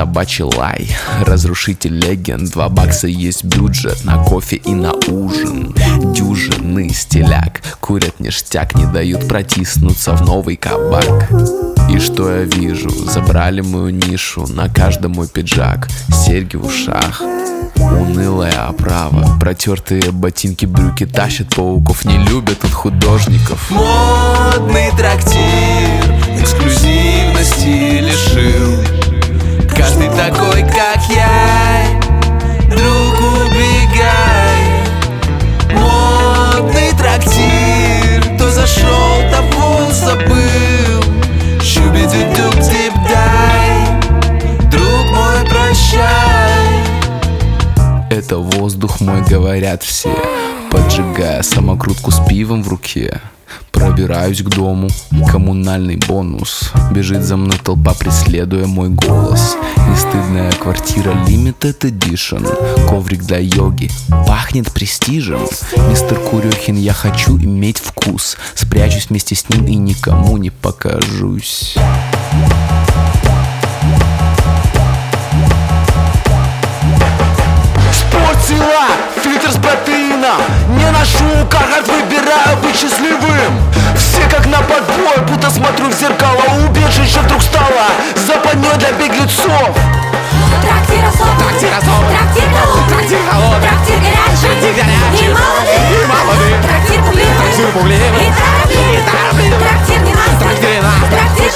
собачий лай, разрушитель легенд. 2 бакса есть бюджет на кофе и на ужин. Дюжины стиляк курят ништяк, не дают протиснуться в новый кабак. И что я вижу? Забрали мою нишу, на каждом мой пиджак, серьги в ушах, унылая оправа, протертые ботинки, брюки тащат пауков, не любят тут художников. Модный трактир эксклюзивности лишил. Каждый такой, как я, друг, убегай. Модный трактир, кто зашел, того забыл. Шуби-ду-дук-дип-дай, друг мой, прощай. Это воздух мой, говорят все, поджигая самокрутку с пивом в руке. Пробираюсь к дому, коммунальный бонус. Бежит за мной толпа, преследуя мой голос. Нестыдная квартира Limited Edition. Коврик для йоги, пахнет престижем. Мистер Курехин, я хочу иметь вкус. Спрячусь вместе с ним и никому не покажусь. Спортсила, фильтр с протеином. Не ношу каркас, выбираю быть счастливым. Все как на подбой, будто смотрю в зеркало. Убежище вдруг стало западней для беглецов. Трактир особый, трактир холодный, трактир горячий, и молодый, трактир пугливый, и торопливый, трактир ненастный, трактир